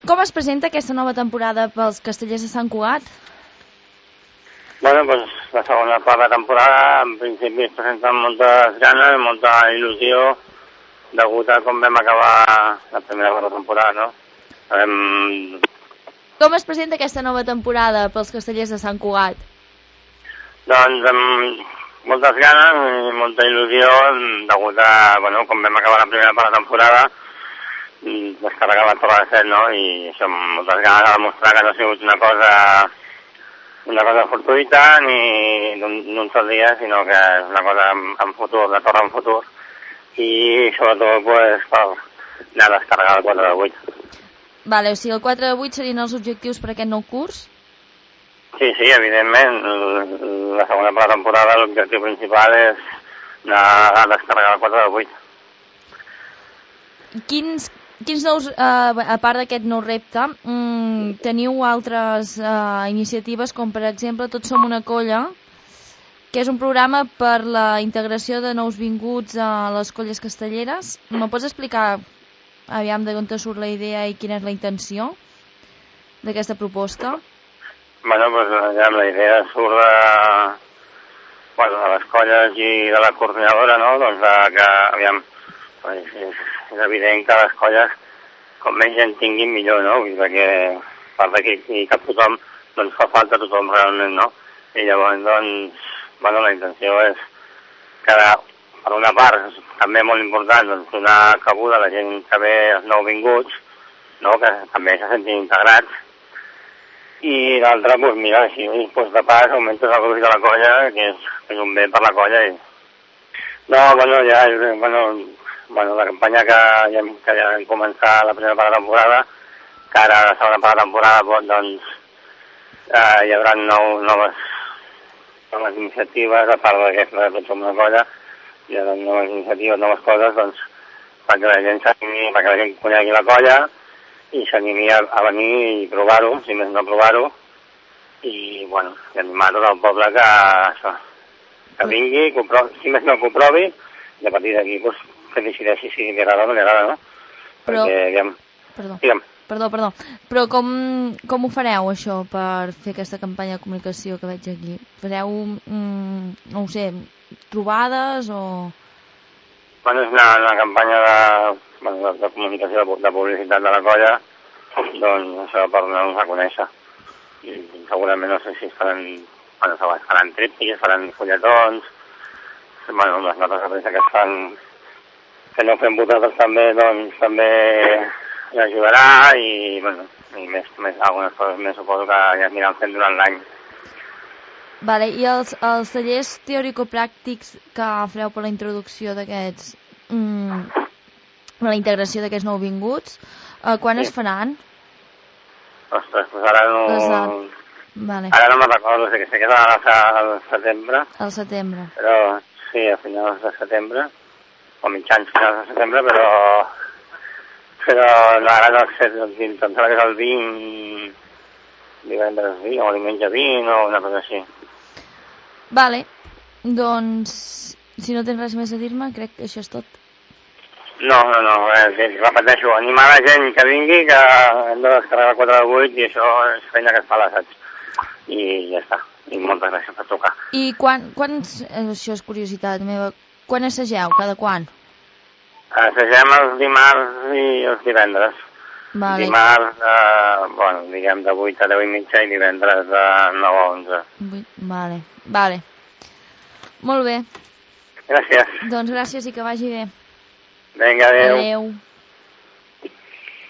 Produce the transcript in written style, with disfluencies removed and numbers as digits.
Com es presenta aquesta nova temporada pels Castellers de Sant Cugat? Bueno, doncs la segona part de la temporada en principi es presenta amb moltes ganes, molta il·lusió, degut a com vam acabar la primera part de la temporada, no? Com es presenta aquesta nova temporada pels Castellers de Sant Cugat? Doncs amb moltes ganes i molta il·lusió, degut a, bueno, com vam acabar la primera part de la temporada, descarregar la Torre de Set, no? I això amb moltes ganes de demostrar que no ha sigut una cosa fortuïta ni d'un sol dia, sinó que és una cosa en futur, de torre en futur, i sobretot pues, per anar a descarregar el 4 de 8. Vale, o sigui, el 4 de 8 serien els objectius per aquest nou curs? Sí, evidentment, la segona part de la temporada l'objectiu principal és anar a descarregar el 4 de 8. Quins nous, a part d'aquest nou repte, teniu altres iniciatives com per exemple Tots som una colla, que és un programa per la integració de nous vinguts a les colles castelleres. Me pots explicar aviam d'on te surt la idea i quina és la intenció d'aquesta proposta? Bueno, pues la idea surt de les colles i de la coordinadora, no? Doncs que, aviam, és evident que les colles, com menys gent tinguin, millor, no? Perquè part d'aquí i cap tothom, doncs fa falta a tothom realment, no? I llavors, doncs, bueno, la intenció és que, per una part, també molt important, doncs, donar cabuda a la gent que ve, els nouvinguts, no? Que també se sentin integrats. I l'altra, doncs mira, així, doncs de pas, augmentes el gruix de la colla, que és un bé per la colla. No, bueno, ja, la campanya que ja vam començar la primera part de la temporada, que ara la segona part de la temporada, doncs, hi haurà noves iniciatives, a part d'aquesta de Tots som una colla, hi haurà noves iniciatives, noves coses, doncs, perquè la gent s'animi, perquè la gent conegui la colla, i s'animi a venir i provar-ho, si més no provar-ho, i, bueno, i animar tot el poble que vingui, si més no que ho provi, i a partir d'aquí, doncs, que decideixi si li agrada o no li agrada, no? Però, perquè, Perdó. Però com ho fareu, això, per fer aquesta campanya de comunicació que veig aquí? Fareu, no ho sé, trobades o...? Bueno, és una campanya de comunicació, de publicitat de la colla, doncs això per donar-nos a conèixer. I segurament no sé si faran tríptics, faran fulletons, bueno, les notes de premsa que es fan, que no fem vosaltres també, doncs també hi ajudarà i, bueno, i més algunes coses més suposo que ja aniran fent durant l'any. Vale, i els tallers teòrico-pràctics que fareu per la introducció d'aquests, la integració d'aquests nouvinguts, quan es faran? Ostres, doncs ara no... Vale. Ara no me'n recordo, sé que és al setembre. Al setembre. Però sí, a finals de setembre, o mitjans finals de setembre, però no, ara no sé, intentarà que és el 20, divendres 20, o diumenge 20, o una cosa així. Vale, doncs, si no tens res més a dir-me, crec que això és tot. No, repeteixo, animar la gent que vingui, que hem de descarregar 4 de 8 i això és feina que es fa a l'assaig. I ja està, i moltes gràcies per trucar. I això és curiositat meva, quan assageu, cada quan? Assagem els dimarts i els divendres. Vale. Dimarts, diguem de 8 a 10 i mitja i divendres de 9 a 11. Vale. Molt bé. Gràcies. Doncs gràcies i que vagi bé. Vinga, adéu. Adéu.